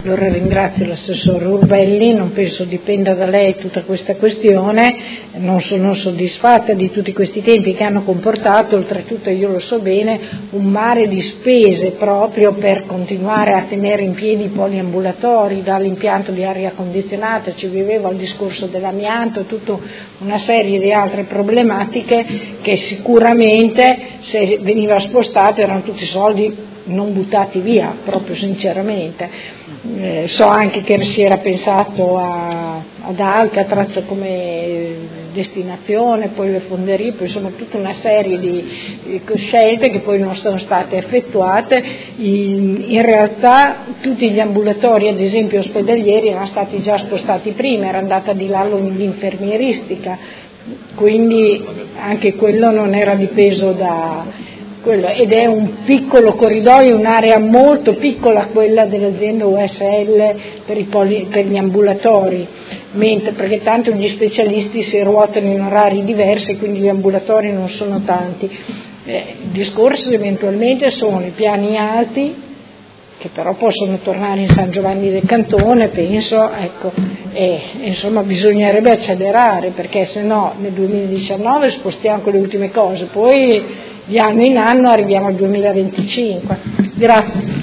Allora ringrazio l'assessore Urbelli, non penso dipenda da lei tutta questa questione, non sono soddisfatta di tutti questi tempi che hanno comportato, oltretutto io lo so bene, un mare di spese proprio per continuare a tenere in piedi i poliambulatori, dall'impianto di aria condizionata, ci viveva il discorso dell'amianto, tutta una serie di altre problematiche che sicuramente se veniva spostato erano tutti soldi non buttati via, proprio sinceramente. So anche che si era pensato ad Alcatraz come destinazione, poi le fonderie, poi insomma tutta una serie di scelte che poi non sono state effettuate. In realtà tutti gli ambulatori, ad esempio ospedalieri, erano stati già spostati prima, era andata di là l'infermieristica, quindi anche quello non era dipeso da quello, ed è un piccolo corridoio, un'area molto piccola quella dell'azienda USL per gli ambulatori, perché tanto gli specialisti si ruotano in orari diversi, quindi gli ambulatori non sono tanti. Il discorso eventualmente sono i piani alti, che però possono tornare in San Giovanni del Cantone, penso, ecco, e insomma bisognerebbe accelerare, perché se no nel 2019 spostiamo quelle ultime cose, poi di anno in anno arriviamo al 2025. Grazie.